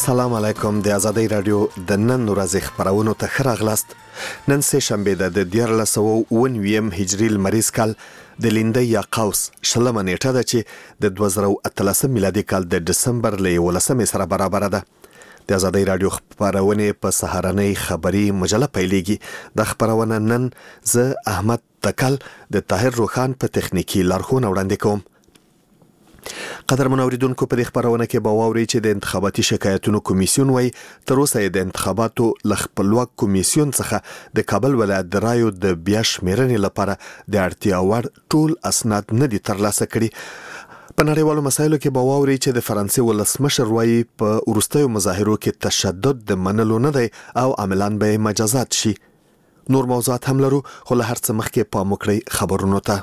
السلام علیکم د ازادۍ رادیو د نن ورځې خبرونو ته ښه راغلاست. نن سه شنبه ده د 1409 هجري لمریز کال د لیندۍ یا قوس شلمه نیټه ده چې د 2013 میلادي کال د دسمبر له 11 سره برابر ده. د ازادۍ رادیو خبرونه په سهارنۍ خبري مجله پیلېږي. د خبرونه نن زه احمد تکل د طاهر روخان په تخنیکی لارښوونه وړاندې کوم. قدرمن اوریدونکو په دې خبرونه کې به واورئ چې د انتخاباتي شکایتونو کمیسیون وایي تر اوسه د انتخاباتو له خپلواک کمیسیون څخه د کابل ولایت د رایو د بیا شمیرنې لپاره د اړتیا وړ ټول اسناد نه دي ترلاسه کړي. په نړیوالو مسایلو کې به واورئ چې د فرانسې ولسمشر وایي په وروستیو مظاهرو کې تشدد د منلو نه دی او عملاً به مجازات شي. نور موضوعات هم لرو خو له هر څه مخکې پام وکړئ خبرونو ته.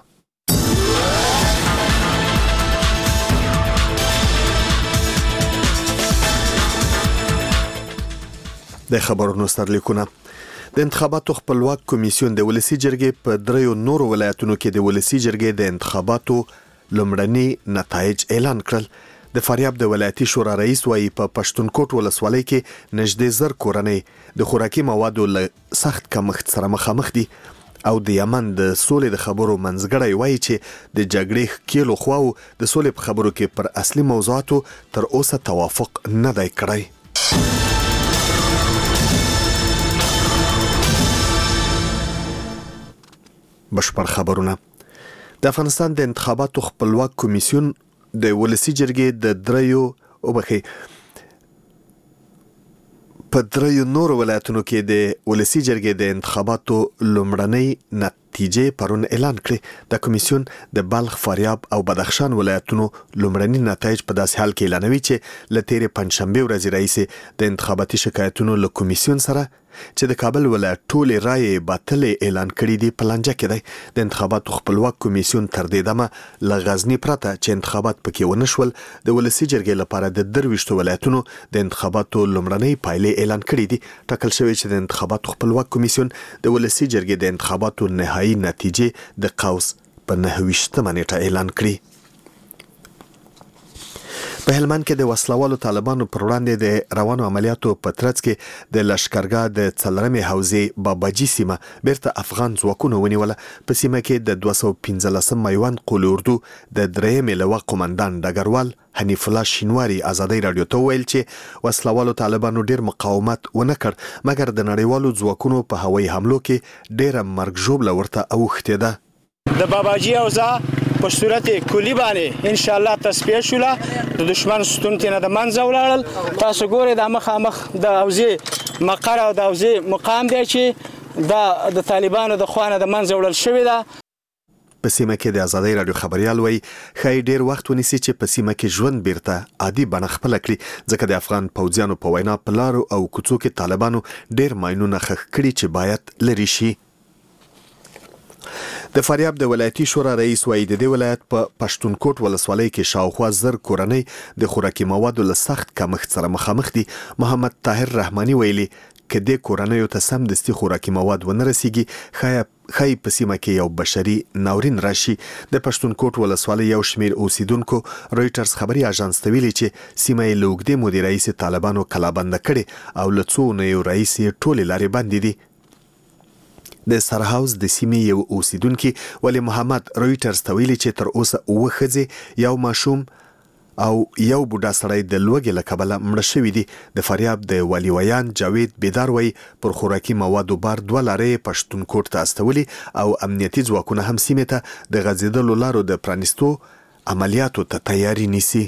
د خبرونو سرلیکونه. د انتخاباتو خپلواک کمیسیون د ولسی جرګې په دریو نورو ولایتونو کې د ولسی جرګې د انتخاباتو لومړني نتایج اعلان کړل. د فاریاب د ولایتي شورا رئیس وایي په پښتونکوټ ولسوالۍ کې نږدې 1000 کورنۍ د خوراکي موادو له سخت کمښت سره مخامخ دي او د یمن د سولې د خبرو منځګړی وایي چې د جګړې ښکېلو خواو د سولې په خبرو کې پر اصلي موضوعاتو تر اوسه توافق نه دی کړی. بشپړ خبرونه. د افغانستان د انتخاباتو خپلواک کمیسیون د ولسی جرګې د دریو نورو ولایتونو کې د ولسی جرګې د انتخاباتو لومړنۍ نتیجې پرون اعلان کړې. د کمیسیون د بلخ، فاریاب او بدخشان ولایتونو لومړني نتایج په داسې حال کې اعلانوي چې له تیرې پنځشنبه ورځې راهیسې د انتخاباتي شکایتونو له کمیسیون سره چې د کابل ولایت ټولې رایې باطلې اعلان کړي دي په لانجه کې دی. د انتخاباتو خپلواک کمیسیون تر دې دمه له غزني پرته چې انتخابات پکې ونه شول د ولسی جرګې لپاره د 23 ولایتونو د انتخاباتو لومړنۍ پایلې اعلان کړي دي. ټاکل شوی چې د انتخاباتو خپلواک کمیسیون د ولسی جرګې د انتخاباتو نهایي نتیجې د قوس په 29 نیټه اعلان کړي. په هلمند کې د وسلوالو طالبانو پر وړاندې د روانو عملیاتو په ترڅ کې د لشکرګاه د څلرمې حوزې باباجي سیمه بیرته افغان ځواکونو ونیوله. په سیمه کې د 215 میوند قول اردو د درېیمې لواء قومندان ډګروال حنیف الله شینواری ازادۍ رادیو ته ویل چې وسلوالو طالبانو ډیر مقاومت ونه کړ مګر د نړیوالو ځواکونو په هوایي حملو کې ډیره مرګ ژوبله ورته اوښتې ده. د باباجي اوزا په صورت کلی باندې ان شاء الله تصفیه شوله. د دشمن ستون تنه د منځه ولاړل. تاسو ګورئ د مخامخ د اوزې مقر او د اوزې مقام دی چې د طالبانو د خوانه د منځه وړل شوی ده. په سیمه کې د ازادۍ رادیو خبريال وایي خای ډیر وخت ونیسي چې په سیمه کې ژوند بیرته عادي بڼه خپل کړي ځکه د افغان پوځیانو په وینا په لارو او کوڅو کې طالبانو ډیر ماینونه خښ کړي چې باید لري شي. د فاریاب د ولایتي شورا رئیس وایي د دې ولایت په پښتونکوټ ولسوالۍ کې شاوخوا 1000 کورنۍ د خوراکي موادو له سخت کمښت سره مخامخ دي. محمد طاهر رحماني ویلي که د کورنیو ته سمدستي خوراکي مواد ونه رسیږي خای په سیمه کې یو بشري ناورین راشي. د پښتونکوټ ولسوالۍ یو شمیر اوسیدونکو رويټرز خبري اژانس ته ویلي چې سیمه یې له اوږدې مودې راهیسې طالبانو کلابنده کړې او له څو اونیو راهیسې ټولې لارې بندې دي. د سرهاوس د سیمې یو اوسیدونکي ولی محمد رويټرز ته ویلي چې تر اوسه 9 ښځې، یو ماشوم او یو بوډا سړی د لوږې له کبله مړه شوي دي. د فاریاب د والیویان جاوید بیدار وایي پر خوراکي موادو بار 2 لارې پښتونکوټ ته استولي او امنیتي ځواکونه هم سیمې ته د غځېدلو لارو د پرانیستو عملیاتو ته تیاری نیسي.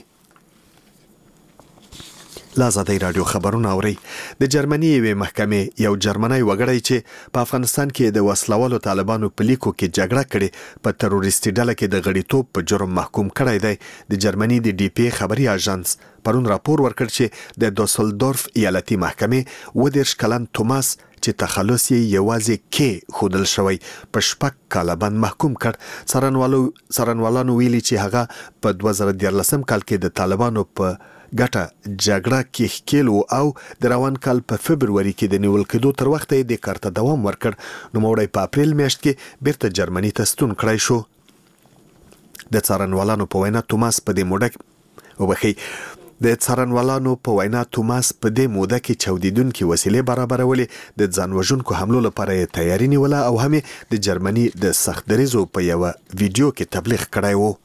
ازادۍ رادیو خبرونه اوري. د جرمني یوې محکمې یو جرمنی وګړی چې په افغانستان کې د وسلوالو طالبانو په لیکو کې جګړه کړې په تروریستي ډله کې د غړیتوب په جرم محکوم کړی دی. د جرمني د ډي پی خبري اژانس پرون راپور ورکړ چې د دوسلدورف ایالتي محکمې 20 کلن توماس چې تخلص یې یوازې کې خودل شوی په 6 کاله باندې محکوم کړ. څارنوالانو ویلي چې هغه په 2013 کال کې د طالبانو په ګټه جګړه کې ښکېلو او د روان کال په فبروري کې د نیول کېدو تر وخته د کار ته دوام ورکړ. نوموړی په اپریل میاشت کې بیرته جرمني ته ستون کړی شو. د څارنوالانو په وینا توماس په دې موده د څارنوالانو په وینا توماس په دې موده کې چاودیدونکې وسیلې برابرولې، د ځان وژونکو حملو لپاره یې تیاری نیوله او هم د جرمني د سخت دریځو په یوه ویډیو کې تبلیغ کړی و.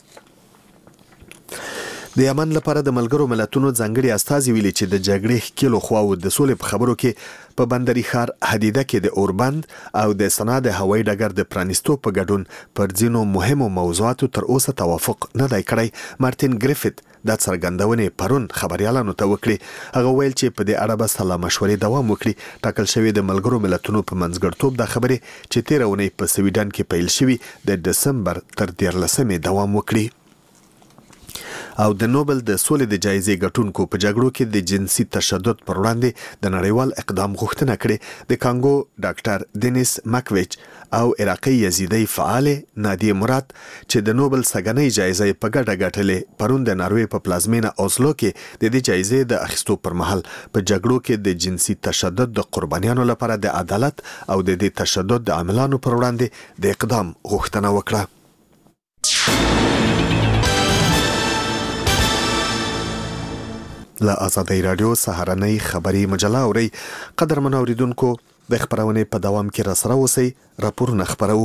د یمن لپاره د ملګرو ملتونو ځانګړي استازي ویلي چې د جګړې ښکېلو خواوو د سولې په خبرو کې په بندري ښار حدیده کې د اوربند او د سنا د هوایي ډګر د پرانیستو په ګډون پر ځینو مهمو موضوعاتو تر اوسه توافق نه دی کړی. مارټین ګریفت دا څرګندونې پرون خبريالانو ته وکړي. هغه ویل چې په دې اړه به سلا مشورې دوام وکړي. ټاکل شوی د ملګرو ملتونو په منځګړیتوب د خبرې چې 13 اونۍ په سویډن کې پیل شوی د دسمبر تر 14 دوام وکړي. او د نوبل د سولې د جایزې ګټونکو په جګړو کې د جنسي تشدد پر وړاندې د نړیوال اقدام غوښتنه کړې. د کانګو ډاکټر دینیس ماکویچ او عراقي یزیدي فعال نادیه مراد چې د نوبل سګنۍ جایزه په ګډه ګټلې، پرون د ناروې په پلازمینه اوسلو کې د دې جایزې د اخیستو پر مهال په جګړو کې د جنسي تشدد د قربانیانو لپاره د عدالت او د دې تشدد د عاملانو پر وړاندې د اقدام غوښتنه وکړه. له آزادۍ رادیو سهارنۍ خبري مجله اوري. قدرمن اوریدونکو، د خبرونې په دوام کې را سره اوسئ. راپورونه خبرو.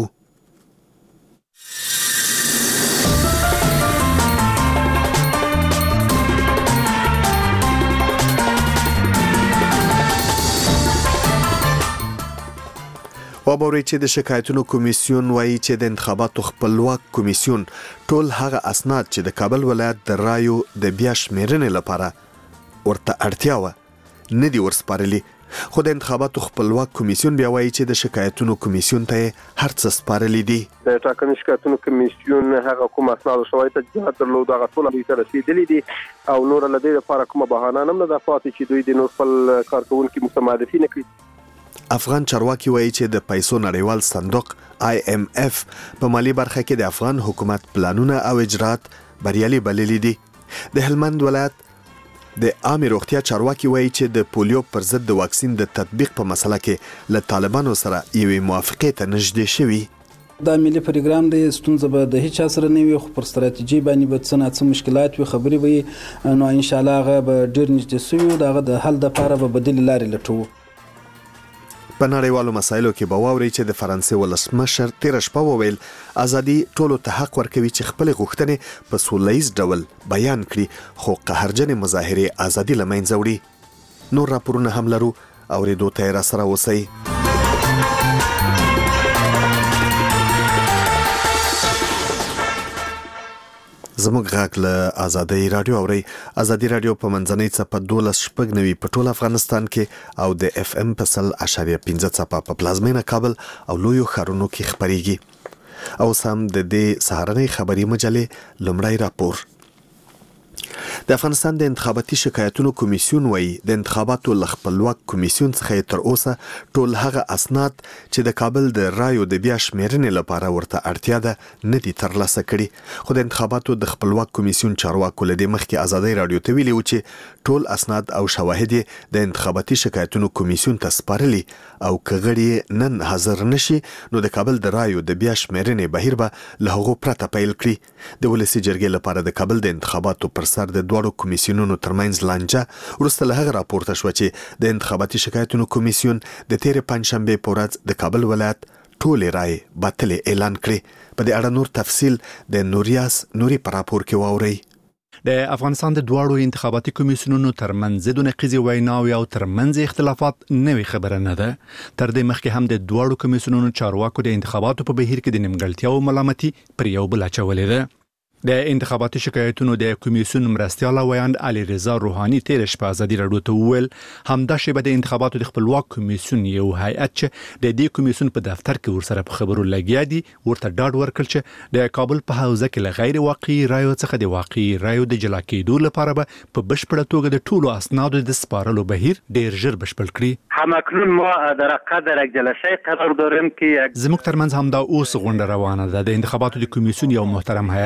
وبوري چې د شکایتونو کمیسیون وایي چې د انتخاباتو خپلواک کمیسیون ټول هغه اسناد چې د کابل ولایت د رایو د بیا شمیرنې لپاره ورته اړتیا و نه دي ورسپارلي. خو د انتخاباتو خپلواک کمیسیون بیا وایي چې د شکایتونو کمیسیون ته هر څه سپارلي دي. د ټاکنو شکایتونو کمیسیون هغه کوم اسناد شواهد ته درلود هغه ټول به رسیدلي دي او نور له دې لپاره کومه بهانه نه ده پاتې چې دوی د نور خپل کارکونکو متمادفین کړي. افغان چارواکي وایي چې د پیسو نړیوال صندوق IMF په مالی برخه کې د افغان حکومت پلانونه او اجرات بریالي بللي دي. د هلمند ولایت د عامه روغتیا چارواکي وایي چې د پولیو پر ضد د واکسین د تطبیق په مسله کې له طالبانو سره یوې موافقې ته نږدې شوي. دا ملي پروګرام دی، ستونزه به د هیڅ سره نه وي، خو پر ستراتیژي باندې به څه مشکلات وي، خبرې وي، نو ان شاء الله هغه به ډیر نږدې شوي او دغه د حل لپاره به بدیل لارې لټوو. په نړیوالو مسایلو کې به واوري چې د فرانسې ولسمشر تیر شپه وویل ازادي ټولو ته حق ورکوي چې خپل غوښتنې په سولهییز ډول بیان کړي، خو قهرجنې مظاهرې ازادي له منځه وړي. نور راپورونه هم لرو، اورېدو ته را سره اوسئ. زموږ غاک له آزادۍ رادیو اوري. آزادۍ رادیو په منځنۍ څپه 12.9 په ټول افغانستان کې او د FM په 100.15 څپه په پلازمینه کابل او لویو ښارونو کې خبريږي. او سم د دې سهارنۍ خبري مجلې لومړی راپور. د افغانستان د انتخاباتي شکایتونو کمیسیون وایي د انتخاباتو خپلواک کمیسیون څخه تر اوسه ټول هغه اسناد چې د کابل د رایو د بیا شمیرنې لپاره ورته اړتیا ده نه دي ترلاسه کړي. خو د انتخاباتو د خپلواک کمیسیون چارواکو له دې مخکې آزادۍ رادیو ته ویلي و چې ټول اسناد او شواهد د انتخاباتي شکایتونو کمیسیون ته سپارلي او کغړی نن حاضر نشي نو د کابل د رایو د بیا شمیرنې بهیر به له هغو پرته پیل کړي. د ولسی جرګې لپاره د کابل د انتخاباتو پر سر د دوړو کمیسیونونو ترمنځ لانجه وروسته له هغه راپورته شو چې د انتخاباتي شکایتونو کمیسیون د تیر پنځشنبه په ورځ د کابل ولایت ټولې رای باطلې اعلان کړې. په دې اړه نور تفصیل د نوریاس نوري په راپور کې واورئ. د افغانستان د دوړو انتخاباتي کمیسیونونو ترمنځ د نقیزي ویناوي او ترمنځ اختلافات نوې خبره نه ده. تر دې مخکې هم د دوړو کمیسیونونو چارواکو د انتخاباتو په بهیر کې د نیمګړتیا او ملامتي پر یو بل اچولې ده. د انتخاباتي شکایتونو د کمیسیون مرستیال ویاند علي رضا روحاني تیر شپه آزادي رادیو ته وویل همدا شی به د انتخاباتو د خپلواک کمیسیون یو هیئت چې د دې کمیسیون په دفتر کې ورسره په خبرو لګیا دي ورته ډاډ ورکړ چې د کابل په حوزه کې له غیر واقعي رایو څخه د واقعي رایو د جلا کېدو لپاره به په بشپړه توګه د ټولو اسنادو د سپارلو بهیر ډیر ژر بشپړ کړي. همکنون ما در قدر یک جلسه قرار داریم که زموږ ترمنځ همدا اوس غونډه روانه ده. د انتخاباتو د کمیسیون یو محترم هیئت راغلی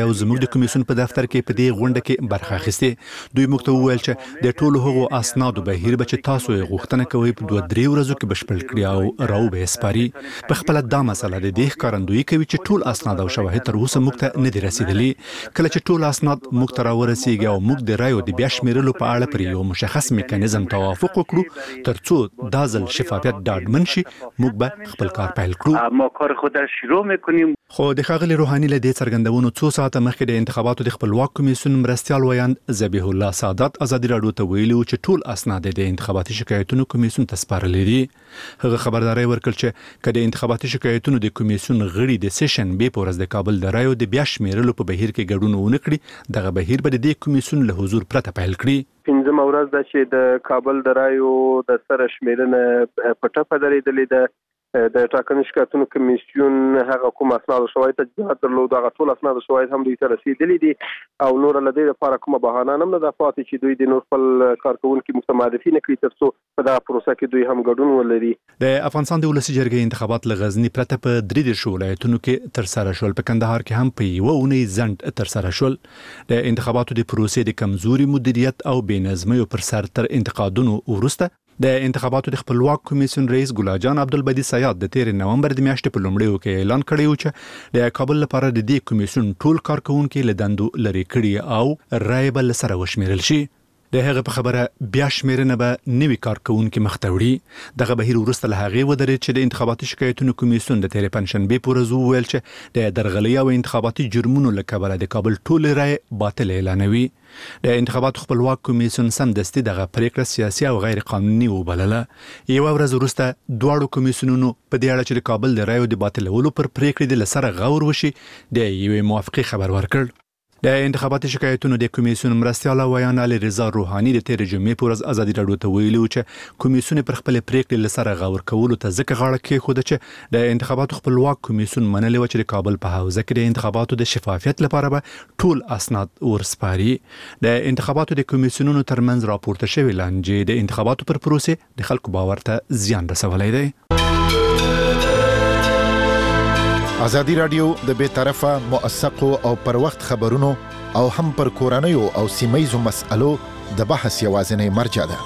او زموږ د کمیسیون په دفتر کې په دې غونډه کې برخه اخیستې. دوی موږ ته وویل چې د ټولو هغو اسنادو بهیر به چې تاسو یې غوښتنه کوئ په 2-3 ورځو کې بشپړ کړي او راو به یې سپاري. په خپله دا مسله د دې ښکارندویي کوي چې ټول اسناد او شواهد تر اوسه موږ ته نه دي رسېدلي. کله چې ټول اسناد موږ ته راورسېږي او موږ د رایو د بیا شمېرلو په اړه پر یو مشخص میکانیزم توافق وکړو تر څو دا ځل شفافیت ډاډمن شي، موږ به خپل کار پیل کړو. ما کار خود را شروع میکنیم. خو د ښاغلي روحاني له دې څرګندونو څو ساعته مخکې د انتخاباتو د خپلواک کمیسیون مرستیال ویاند ذبیح الله سعادت ازادي راډیو ته ویلي و چې ټول اسناد د انتخاباتي شکایتونو کمیسیون ته سپارلي دي. هغه خبرداری ورکړ چې که د انتخاباتي شکایتونو د کمیسیون غړي د سیشن بې په ورځ د کابل د رایو د بیا شمېرلو په بهیر کې ګډون ونه کړي، دغه بهیر به د دې کمیسیون له حضور پرته پیل کړي. 5 ورځ ده چې د کابل د رایو د سره شمېرنه په ټپه درېدلې ده. د ټاکنو شکایتونو کمیسیون هغه کوم اسناد او شواهد ته درلود، هغه ټول اسناد او شواهد هم دوی ته رسیدلي دي او نور له دې لپاره کومه بهانه نه ده پاتې چې دوی د نور خپل کارکونکو متمادفي نه کړي تر څو په دا پروسه کې دوی هم ګډون ولري. د افغانستان د ولسي جرګې انتخابات له غزني پرته په 3 ولایتونو کې تر سره شول. په کندهار کې هم په یوه اونۍ ځنډ تر سره شول. د انتخاباتو د پروسې د کمزوري مدیریت او بې نظمۍ پر سر تر انتقادونو وروسته د انتخاباتو د خپلواک کمیسیون رئیس ګلاجان عبدالبدی سیاد د 13 نومبر د میاشتې په لومړیو کې اعلان کړی و چې د کابل لپاره د دې کمیسیون ټول کارکونکو له دندو لري کړي او رای به سره وشمیرل شي. د هغه په خبره بیا شمیرنه به نوي کارکونکو مخ ته وړي. دغه بهیر وروسته له هغې ودرېد چې د انتخاباتي شکایتونو کمیسیون د تېرې پنجشنبې په ورځ وویل چې د درغلۍ او انتخاباتي جرمونو له کبله د کابل ټولې رایې باطل اعلانوي. د انتخاباتو خپلواک کمیسیون سمدستي دغه پریکړه سیاسي او غیر قانوني وبلله. یوه ورځ وروسته دواړو کمیسیونونو په دې اړه چې د کابل د رایو د باطلولو پر پریکړې د لسره غور وشي د یوې موافقې خبر ورکړ. د انتخاباتي شکایتونو د کمیسیون مرستیال ویان علي رضا روحاني د 13 جمعې په ورځ ازادي راډیو ته ویلي چې کمیسیون پر خپل پریکړې لسره غور کولو ته ځکه غاړه کېښوده چې د انتخاباتو خپلواک کمیسیون منلې و چې د کابل په حوزه کې د انتخاباتو د شفافیت لپاره به ټول اسناد ورسپاري. د انتخاباتو د کمیسیونونو ترمنځ راپورته شوی لانجې د انتخاباتو پر پروسې د خلکو باور ته زیان رسولی دی. ازادي راډیو د بې طرفه موثقو او پر وخت خبرونو او هم پر کورنیو او سیمایزو مسألو د بحث یوازینی مرجع ده.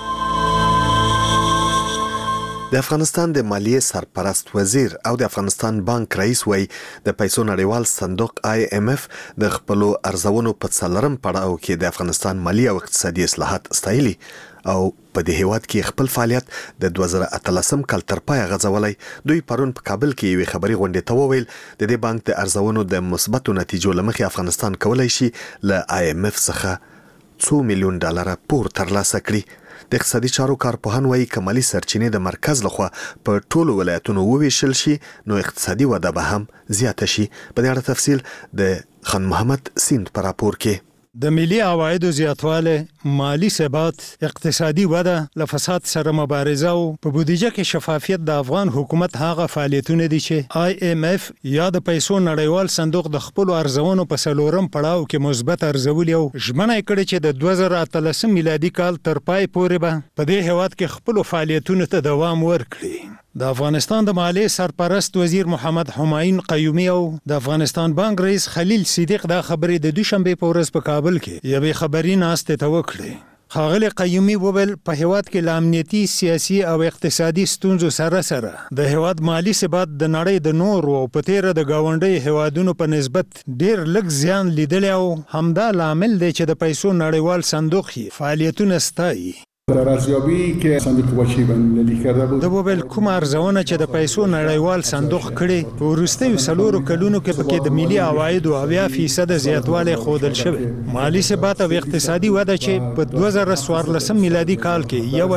د افغانستان د مالیې سرپرست وزیر او د افغانستان بانک رئیس وای د پیسو نړیوال صندوق IMF د خپل ارزونو په څلورم پړاو کې د افغانستان مالی او اقتصادي اصلاحات ستایلي او په دې هیواد کې خپل فعالیت د 2013 کال تر پای غځولای. دوی پرون په کابل کې یوې خبري غونډې ته وویل د دې بانک د ارزونو د مثبتو نتیجو لمخې افغانستان کولای شي له IMF څخه $2 میلیون پور ترلاسه کړي. د اقتصادي چارو کارپوهان وایي که مالي سرچینې د مرکز لخوا په ټولو ولایتونو وویشل شي نو اقتصادي وده به هم زیاته شي. په دې اړه تفصیل د خان محمد سیند په راپور کې. د ملي عوایدو زیاتواله، مالی ثبات، اقتصادي وده، له فساد سره مبارزه او په بودیجه کې شفافیت د افغان حکومت هغه فعالیتونه دي چې IMF یا د پیسو نړیوال صندوق د خپل ارزونو په څلورم پړاو کې مثبت ارزولي او ژمنه کړې چې د 2013 میلادي کال تر پای پورې به په دې هیواد کې خپل فعالیتونو ته دوام ورکړي. د افغانستان د مالیې سرپرست وزیر محمد حمایون قیومي او د افغانستان بانک رئیس خلیل صدیق دا خبرې د دوشنبه په ورځ په کابل کې یوې خبري ناستې ته وکړې. ښاغلي قیومي وویل په هیواد کې له امنیتي، سیاسي او اقتصادي ستونزو سره سره د هیواد مالی ثبات د نړۍ د نورو او په تیره د ګاونډي هیوادونو په نسبت ډیر لږ زیان لیدلی او همدا لامل دی چې د پیسو نړیوال صندوق فعالیتونه ستایي. ارزیابی که صندوق بانکی بین‌المللی کرده بود د وبل کوم ارزونه چې د پیسو نړیوال صندوق کړي په وروستیو څلورو کلونو کې پکې د ملي عوایدو 80% زیاتوالی ښودل شوی. مالی ثبات او اقتصادي وده چې په 2014 میلادي کال کې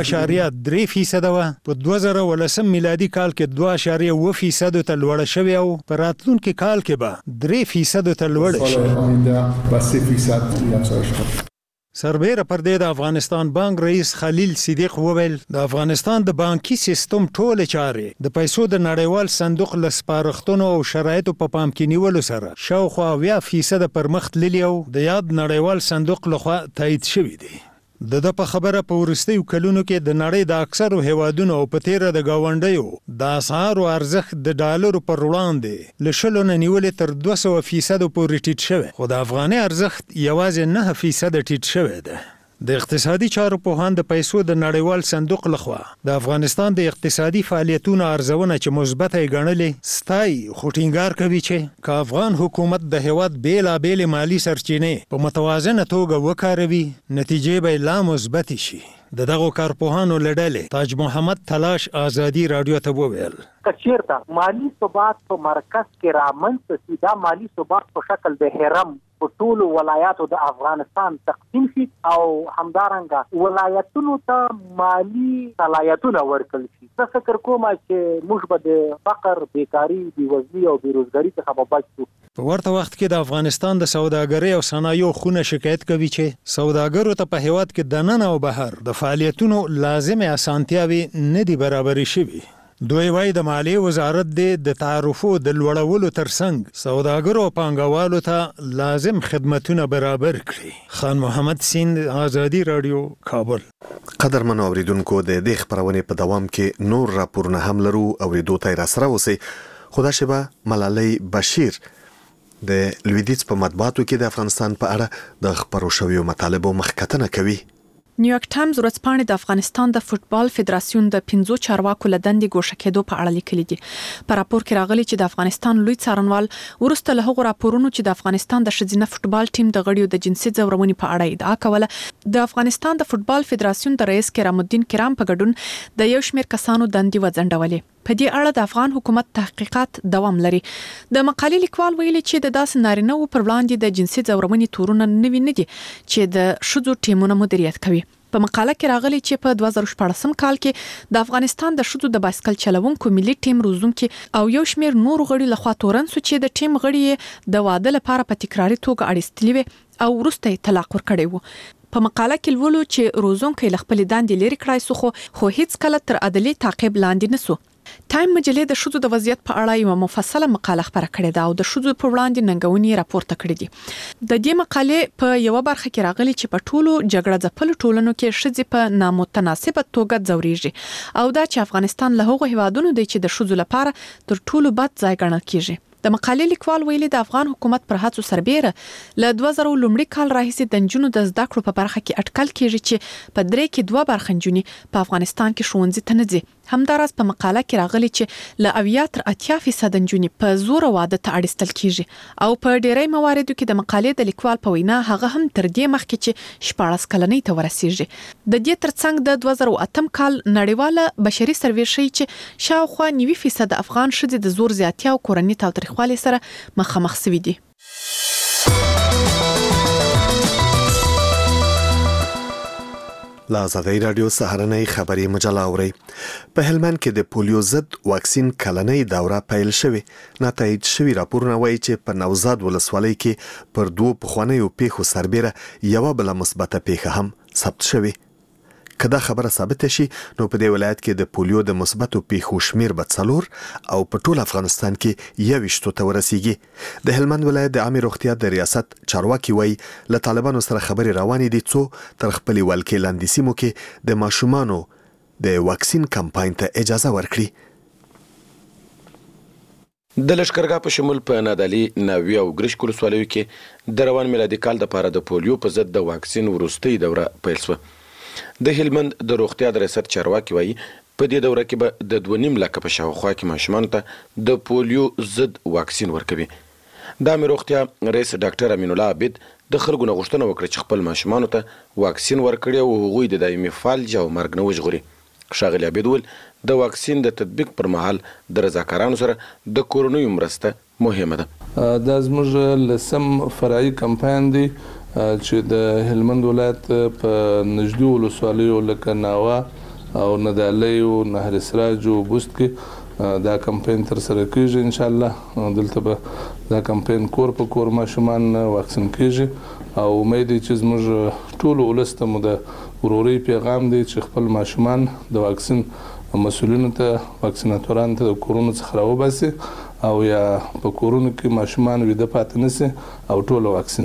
1.3% وه، په 2019 میلادي کال کې 2.7% ته لوړه شوې او په راتلونکي کال کې به 3% ته لوړه شي. آینده به 3% افزایش یابد. سربیره پر دې د افغانستان بانک رئیس خلیل صدیق وویل د افغانستان د بانکي سیستم ټول چارې د پیسو د نړیوال صندوق له سپارښتنو او شرایطو په پام کې نیولو سره شاوخوا 80% پر مخ تللي او د یاد نړیوال صندوق لخوا تایید شوي دي. د په خبره په وروستیو کلونو کې د نړۍ د اکثرو هیوادونو او په تیره د گاونډیو د اسعارو ارزښت د ډالرو پر وړاندې له 100 نه نیولې تر 200% پورې ټیټ شوی، خو د افغاني ارزښت یوازې 9% ټیټ شوی دی. د اقتصادي چارو پوهان د پیسو د نړیوال صندوق لخوا د افغانستان د اقتصادي فعالیتونو ارزونه چې مثبت یې ګڼلې ستایي، خو ټینګار کوي چې که افغان حکومت د هیواد بیلابېلې مالي سرچینې په متوازنه توګه وکاروي، نتیجې به لا مثبت شي. د دغو کارپوهانو له ډلې تاج محمد تلاش آزادي راډیو ته وویل کچیرته مالی ثبات په مرکز کې رامنځته شي، دا مالی ثبات په شکل د هرم په ټولو ولایاتو د افغانستان تقسیم شي او همدارنګه ولایتونو ته مالی صلاحیتونه ورکړل شي. زه فکر کوم چې موږ به د فقر، بیکاري، بېوزلي او بېروزګاري څخه به بچ شو. په ورته وخت کې د افغانستان د سوداګرۍ او صنایعو خونه شکایت کوي چې سوداګرو ته په هیواد کې دننه او بهر د فعالیتونو لازمه اسانتیاوي نه دي برابرې شوي. دوی وايي د مالیې وزارت د تعرفو د لوړولو ترڅنګ سوداګرو او پانګوالو ته لازم خدمتونه برابر کړي. خان محمد سیند، آزادي راډیو، کابل. قدرمنو اوریدونکو، د دې خبرونې په دوام کې نور راپورونه هم لرو، اوریدو ته راسره اوسئ. خدا شبه ملالۍ بشیر د لویدیځ په مطبوعاتو کې د افغانستان په اړه د خبرو شویو مطالبو مخکتنه کوي. نیویارک ټایمز ورځپاڼې د افغانستان د فوتبال فدراسیون د 15 چارواکو له دندې ګوښه کېدو په اړه لیکلي دي. په راپور کې راغلي چې د افغانستان لوی څارنوال وروسته له هغو راپورونو چې د افغانستان د ښځینه فوتبال ټیم د غړیو د جنسي ځورونې په اړه ادعا کوله، د افغانستان د فوتبال فدراسیون د رئیس کرام الدین کرام په ګډون د یو شمېر کسانو دندې وځنډولې. په دې اړه د افغان حکومت تحقیقات دوام لري. د مقالې لیکوال ویلي چې د داسې نارینه‌وو پر وړاندې د جنسي ځورونې تورونه نوي نه دي چې د ښځو ټیمونه مدیریت کوي. په مقاله کې راغلي چې په 2014 کال کې د افغانستان د ښځو د بایسکل چلوونکو ملي ټیم روزونکي او یو شمېر نور غړي لخوا تورن سو چې د ټیم غړي د واده لپاره په تکراري توګه اړیستلي وي او وروسته یې طلاق ورکړی وو. په مقاله کې لولو چې روزونکي له خپل دندې لري کړای سو، خو هیڅ کله تر عدالي تعقیب لاندې نه سو. ټایم مجلې د ښځو د وضعیت په اړه یو مفصله مقاله خپره کړې ده او د ښځو په وړاندې ننګونې راپورته کړې دي. د دې مقالې په یو برخه کې راغلي چې په ټولو جګړه ځپلو ټولنو کې ښځې په نامتناسبه توګه ځورېږي او دا چې افغانستان له هغو هیوادونو دی چې د ښځو لپاره تر ټولو بد ځای ګڼل کیږي. د مقالې لیکوال ویلي د افغان حکومت پر هڅو سربېره له 2000 لومړي کال راهیسې د نجونو د زده کړو په برخه کې اټکل کیږي چې په 3 کې 2 برخه نجونې په افغانستان کې ښوونځي ته نه ځي. همداراز په مقاله کې راغلي چې له 80 تر 80% نجونې په زور واده ته اړیستل کیږي او په ډیری مواردو کې د مقالې د لیکوال په وینا هغه هم تر دې مخکې چې 14 کلنۍ ته ورسیږي. د دې ترڅنګ د 2008 کال نړیواله بشري سروې ښیي چې شاوخوا 90% افغان ښځې د زور زیاتیا او کورنۍ تاوتریخوالي سره مخامخ شوي دي. لا آزادی رادیو سهارنۍ خبری مجله اوري. په هلمند کې د پولیو ضد واکسین کلنۍ دوره پیل شوې. نتایج شوي راپورونه وایي چې په نوزاد ولسوالۍ کې پر 2 پخوانیو پیښو سربېره یوه بله مثبته پیښه هم ثبت شوې. که دا خبره ثابت شي نو په دې ولایت کې د پولیو د مثبتو پیښو شمیر به 4 او په ټول افغانستان کې 21 ته ورسیږي. د هلمند ولایت د عامه روغتیا د ریاست چارواکي وایي له طالبانو سره خبرې روانې دي څو تر خپل ولکې لاندې سیمو کې د ماشومانو د واکسین کمپاین ته اجازه ورکړي. د لشکرګاه په شمول په نادعلي، ناوی او ګرشک ولسوالیو کې د روان میلادي کال لپاره د پولیو په ضد د واکسین وروستۍ دوره پیل شوه. د هلمند د روغتیا د ریاست چارواکي وایي په دې دوره کې به د 2.5 لکه په شاوخوا کې ماشومانو ته د پولیو ضد واکسین ورکوي. د عامه روغتیا رئیس ډاکټر امین الله عابد د خلکو نه غوښتنه وکړه چې خپل ماشومانو ته واکسین ورکړي او هغوی د دایمي فالج او مرګ نه وژغوري. ښاغلي عابد وویل د واکسین د تطبیق پر مهال د رضاکارانو سره د کورنیو مرسته مهمه ده. دا زموږ لسم فرعي کمپاین دی چې د هلمند ولایت په نږدې ولسوالیو لکه ناوه او نادعلي او نهر سراج او بوست کې دا کمپاین تر سره کیږي. ان شاء الله دلته به دا کمپاین کور په کور ماشومان واکسین کیږي او امید دی چې زموږ ټول ولس ته مو د ورورۍ پیغام دی چې خپل ماشومان د واکسین مسؤلینو ته، واکسیناتورانو ته د کورونو څخه راوباسي او یا په کورونو کې ماشومان ویده پاتې نشي او ټول واکسین شي.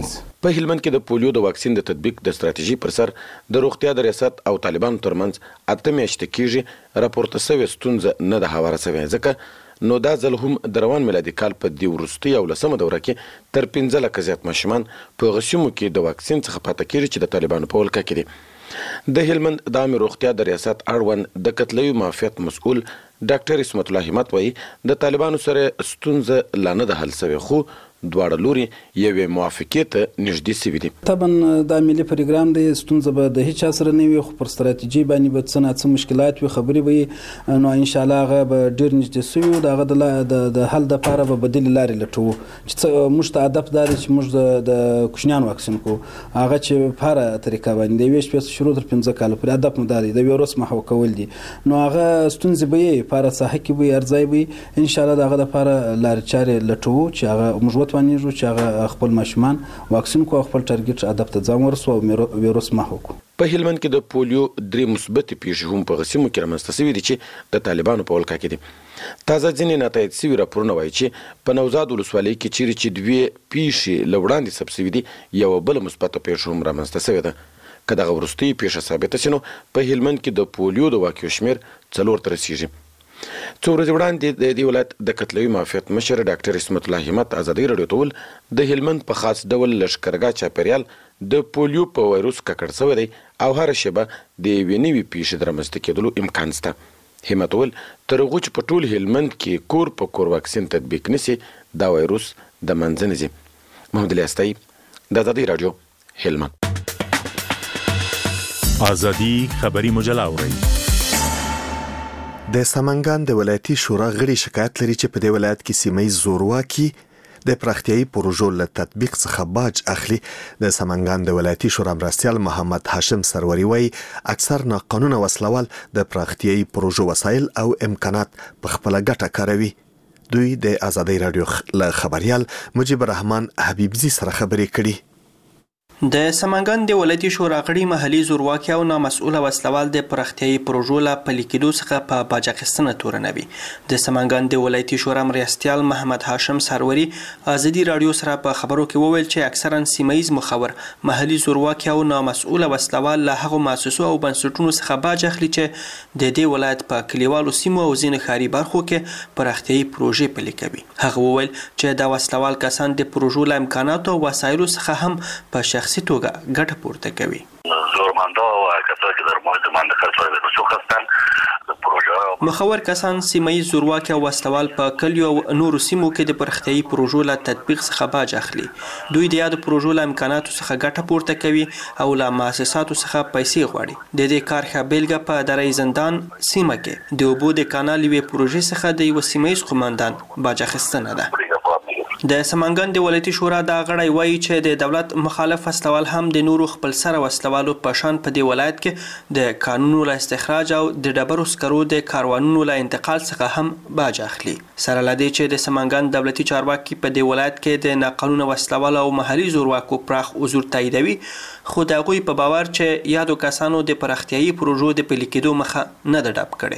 په هلمند کې د پولیو د واکسین د تطبیق د ستراتیژي پر سر د روغتیا د ریاست او طالبانو ترمنځ 8 میاشتې کېږي راپورته شوې ستونزه نه ده هواره شوې ځکه نو دا ځل هم د روان میلادي کال په دې وروستۍ او 10مه دوره کې تر 15 لکه زیات ماشومان په غشمو کې د واکسین څخه پاتې کېږي چې د طالبانو په ولکه کې دي د هلمند د عامه روغتیا د ریاست اړوند د کتلوي معافیت مسؤل ډاکټر اسمت الله همت وایي د طالبانو سره ستونزه لا نه ده حل شوې خو دواړه لوري یوې موافقې ته نږدې شوي دي. طبعا دا ملي پروګرام دی ستونزه به د هیڅ چا سره نه وي خو پر ستراتیژي باندې به څه نه څه مشکلات وي خبرې به نو ان شاء الله هغه به ډېر نږدې شوي دغه د حل دپاره به بدیلې لارې لټوو چې موږ ته هدف دا دی چې موږ د کوچنیانو واکسین کوو هغه چې په هره طریقه باندې د 1 شپې شروع تر 15 کاله پورې هدف مو دا دی د ویروس محو کول دي نو هغه ستونزې به یې په هره ساحه کې به ارزای به ان شاء الله دغه دپاره لارې چارې لټوو چې هغه موږ وانیږو چې هغه خپل ماشومان واکسین کو خپل ټارګټ هدف ته ځان ورسو او ویروس محو کو. په هلمند کې د پولیو 3 مثبت پیښې هم په غسیمو کې رامنځته شوي دي چې د طالبانو په ولکه کې دي. تازه ځینې ناتایید شوي راپورونه وایي چې په نوزاد ولسوالۍ کې چیرې چې 2 پیښې له وړاندې ثبت شوي دي یوه بله مثبته پیښه هم رامنځته شوې ده. که دغه وروستۍ پیښه ثابته شي نو په هلمند کې د پولیو د واقعو شمېر 4 ته رسیږي. څو ورځې وړاندې د دې ولایت د کتلوي معافیت مشر ډاکټر اسمت الله همت ازادي راډیو ته وویل د هلمند په خاص ډول لښکرګاه چاپیریال د پولیو په وایروس ککړ شوی دی او هره شیبه د یوې نوې پیښې د رامنځته کېدلو امکان شته. همت وویل تر هغو چې په ټول هلمند کې کور په کور واکسین تطبیق نشي دا وایروس د منځه نه ځي. محمد علي استایي د ازادي راډیو هلمند. ازادي خبري مجله اورئ. د سمنګان د ولایتي شورا غړي شکایت لري چې په دې ولایت کې سیمه‌ییز زورواکي د پراختیايي پروژو له تطبیق څخه باج اخلي. د سمنګان د ولایتي شورا مرستیال محمد هاشم سروري وایي اکثر ناقانونه وسلوال د پراختیايي پروژو وسایل او امکانات په خپله ګټه کاروي. دوی د ازادي راډیو له خبريال مجيب الرحمن حبيبزي سره خبرې کړي. د سمنګان د ولایتي شورا غړي محلي زورواکي او نامسؤله وسلوال د پراختیايي پروژو له پلي کېدو څخه په باج اخیستنه تورنوي. د سمنګان د ولایتي شورا مرستیال محمد هاشم سروري ازادي راډیو سره په خبرو کې وویل چې اکثرا سیمه‌ییز مخور محلي زورواکي او نامسؤله وسلوال له هغو مؤسسو او بنسټونو څخه باج اخلي چې د دې ولایت په کلیوالو سیمو او ځینو ښاري برخو کې پراختیايي پروژې پلي کوي. هغه وویل چې دا وسلوال کسان د پروژو له امکاناتو او وسایلو څخه هم په شخصي توګه ګټه پورته کوي. زورمنده و کسایی که در مورد منطقه صاحب رسوخ هستند پروژه مخور کسان سیمه‌ییز زورواکي او وسلوال په کلیو او نورو سیمو کې د پراختیايي پروژو له تطبیق څخه باج اخلي. دوی د یادو پروژو له امکاناتو څخه ګټه پورته کوي او له مؤسساتو څخه پیسې غواړي. د دې کار ښه بیلګه په درې زندان سیمه کې د اوبو د کانال یوې پروژې څخه د یو سیمه‌ییز قومندان باج اخیستنه ده. د سمنګان د ولایتي شورا د غړی وایي چې د دولت مخالف وسلوال هم د نورو خپل سره وسلوالو په شان په دې ولایت کې د قانونو له استخراج او د ډبرو سکرو د کاروانونو له انتقال څخه هم باج اخلي. سره له دې چې د سمنګان دولتي چارواکي په دې ولایت کې د ناقانونه وسلوال او محلي زورواکو پراخ حضور تاییدوي خو د هغوی په باور چې یادو کسانو د پراختیايي پروژو د پلي کېدو مخه نه ده ډپ کړې.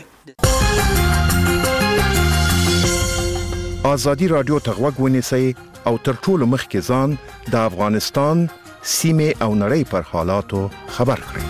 ازادي راډیو ته غوږ ونیسئ او تر ټولو مخکې ځان د افغانستان سیمې او نړۍ پر حالاتو خبر کړئ.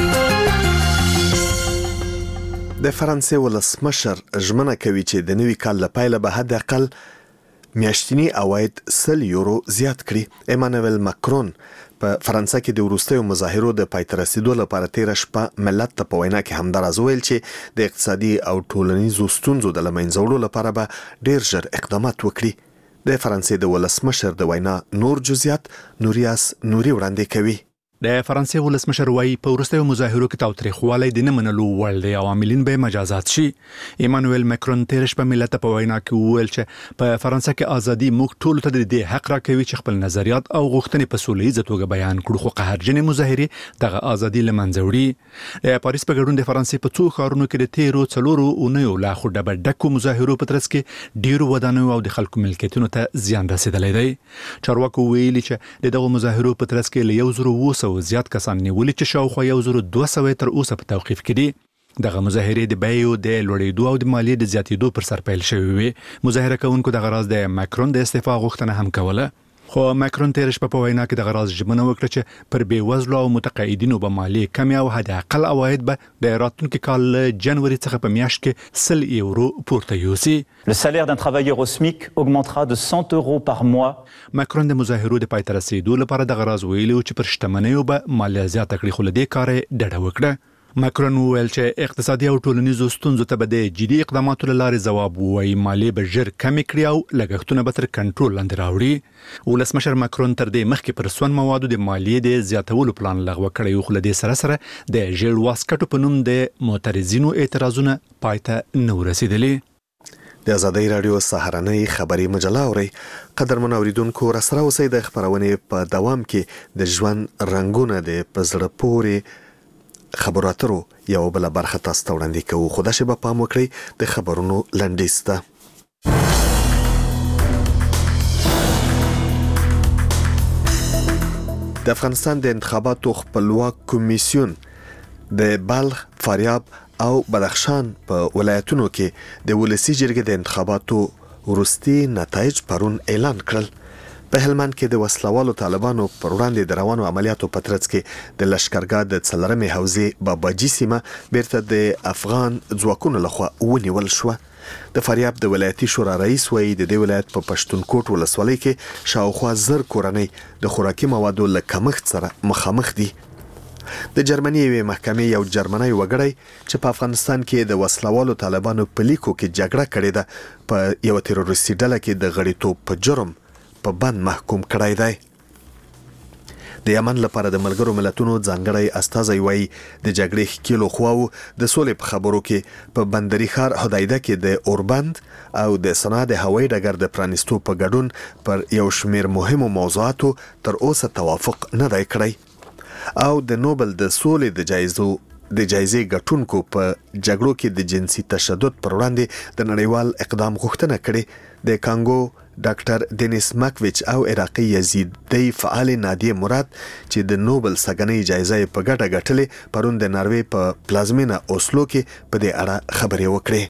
د فرانسې ولسمشر ژمنه کوي چې د نوي کال له پیله به حد اقل میاشتنی عواید 100 یورو زیات کړي. ایمانوئل ماکرون په فرانسه کې د وروستیو مظاهرو د پای ته رسیدو لپاره تېره شپه ملت ته په وینا کې همداراز ویل چې د اقتصادي او ټولنیزو ستونزو د له منځه وړلو لپاره به ډېر ژر اقدامات وکړي. د فرانسې د ولسمشر د وینا نور جزئیات نوریاس نوري وړاندې کوي. د فرانسې ولسمشر وايي په وروستیو مظاهرو کې تاوتریخوالی د نه منلو وړ دی او عاملین به مجازات شي. ایمانوئل ماکرون تېره شپه ملت ته په وینا کې وویل چې په فرانسه کې ازادي موږ ټولو ته د دې حق راکوي چې خپل نظریات او غوښتنې په سوله ییزه توګه بیان کړو خو قهرجنې مظاهرې دغه ازادي له منځه وړي. د پاریس په ګډون د فرانسې په څو ښارونو کې د تیرو 4 اونیو لا خو ډبه ډکو مظاهرو په ترڅ کې ډیرو ودانیو او د خلکو ملکیتونو ته زیان رسیدلی دی. چارواکو ویلي چې دغه مظاهرو په ترڅ کې له 1,200 زیات کسان ولې چې شاوخوا 1,200 تر اوسه په توقیف کې دي. دغه مظاهرې د بیو د لوړېدو او د مالیې د زیاتېدو پر سر پیل شوې وي. مظاهره کوونکو دغه راز د ماکرون د استعفا غوښتنه هم کوله خو ماکرون تیر شپه په وینا کې د غراض ژمنه وکړه چې پر بیوزلو او متقاعدینو به مالی کمی او حد اقل عواید به د راتلونکي کال جنوري څخه په میاشت کې 100 یورو پورته یوسي. Le salaire d'un travailleur au SMIC augmentera de 100 euros par mois. ماکرون د مظاهرو د پای ته رسیدو لپاره د غراض ویلو چې پر شتمنیو به مالیه زیاته کړي، خو له دې کار ډډه وکړه. ماکرون وویل چې اقتصادي او ټولنیزو ستونزو ته به د جدي اقداماتو له لارې ځواب ووایي، مالیې به ژر کمې کړي او لګښتونه به تر کنټرول لاندې راوړي. ولسمشر ماکرون تر دې مخکې پر سون موادو د مالیې د زیاتولو پلان لغوه کړی و، خو له دې سره د ژیړ واسکټو په نوم د معترضینو اعتراضونه پای ته نه ورسېدلي. د ازادۍ راډیو سهارنۍ خبري مجله اوري. قدرمن اوریدونکو، را سره اوسئ. د خبرونې په دوام کې د ژوند رنگونه د پزړه پورې خبرو اترو یو بل برخه تاسو ته وړاندې کوو، خو دا شی به پام وکړئ د خبرونو لنډیز ته. د افغانستان د انتخاباتو خپلواک کمیسیون د بلخ، فاریاب او بدخشان په ولایتونو کې د ولسی جرګې د انتخاباتو وروستي نتایج پرون اعلان کړل. په هلمند کې د وسلوالو طالبانو پر وړاندې د روانو عملیاتو په ترڅ کې د لشکرګاه د څلرمې حوزې باباجي سیمه بیرته د افغان ځواکونو لخوا ونیول شوه. د فاریاب د ولایتي شورا رئیس وایي د دې ولایت په پښتونکوټ ولسوالۍ کې شاوخوا 1000 کورنۍ د خوراکي موادو له کمښت سره مخامخ دي. د جرمني یوې محکمې یو جرمنی وګړی چې په افغانستان کې د وسلوالو طالبانو په لیکو کې جګړه کړې ده په یو تروریستي ډله کې د غړیتوب په جرم په بند محکوم کړای دی. د یمن لپاره د ملګرو ملتونو ځانګړی استازی وایي د جګړې ښکېلو خواو د سولې په خبرو کې په بندري ښار هدایده کې د اوربند او د صنعا د هوایي ډګر د پرانیستو په ګډون پر یو شمېر مهمو موضوعاتو تر اوسه توافق نه دی کړی او د نوبل د سولې د جایزې ګټونکو په جګړو کې د جنسي تشدد پر وړاندې د نړیوال اقدام غوښتنه کړې. د کانګو ډاکټر دینیس ماکویچ او عراقي یزیدي فعال نادیه مراد چې د نوبل سګنۍ جایزه په ګټه ګټلې پرون د ناروې په پلازمینه اوسلو کې په دې اړه خبرې وکړې.